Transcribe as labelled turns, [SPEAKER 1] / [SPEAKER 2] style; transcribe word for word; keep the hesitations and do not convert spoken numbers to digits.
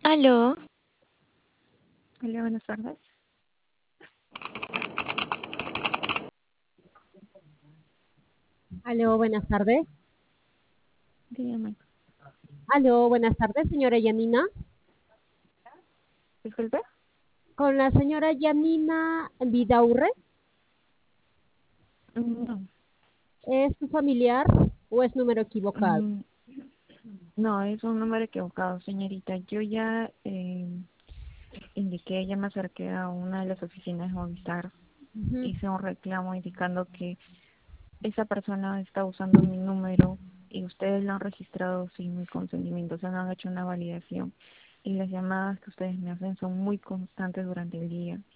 [SPEAKER 1] Aló,
[SPEAKER 2] Hola, buenas tardes.
[SPEAKER 3] Aló, buenas tardes.
[SPEAKER 2] Dígame.
[SPEAKER 3] Aló, buenas tardes, señora Yanina.
[SPEAKER 2] Disculpe.
[SPEAKER 3] Con la señora Yanina Vidaurre,
[SPEAKER 2] No,
[SPEAKER 3] ¿es su familiar o es número equivocado?
[SPEAKER 2] mm, no, es un número equivocado, señorita. Yo ya eh, indiqué, ya me acerqué a una de las oficinas de Movistar.
[SPEAKER 3] Ujú.
[SPEAKER 2] Hice un reclamo indicando que esa persona está usando mi número y ustedes lo han registrado sin mi consentimiento, o sea, no han hecho una validación. Y las llamadas que ustedes me hacen son muy constantes durante el día.